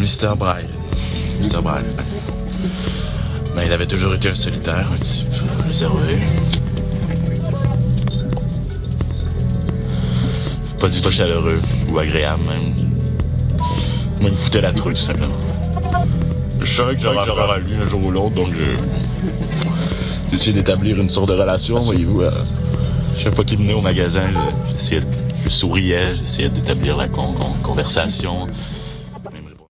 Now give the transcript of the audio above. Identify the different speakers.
Speaker 1: Mr. Braille. Mr. Braille. Ben, il avait toujours été un solitaire, un type réservé. Pas du tout chaleureux ou agréable, même. Moi, il me foutait la trouille, tout simplement. Je savais que j'aurais affaire à lui un jour ou l'autre, donc j'ai essayé d'établir une sorte de relation, voyez-vous. Chaque fois qu'il venait au magasin, je souriais, j'essayais d'établir la conversation.